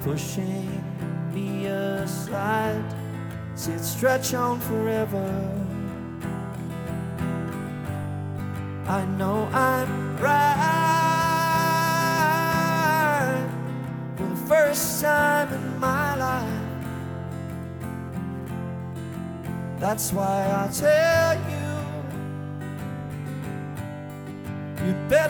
pushing me aside. See it stretch on forever. I know I'm right for the first time in my life. That's why I tell you, you better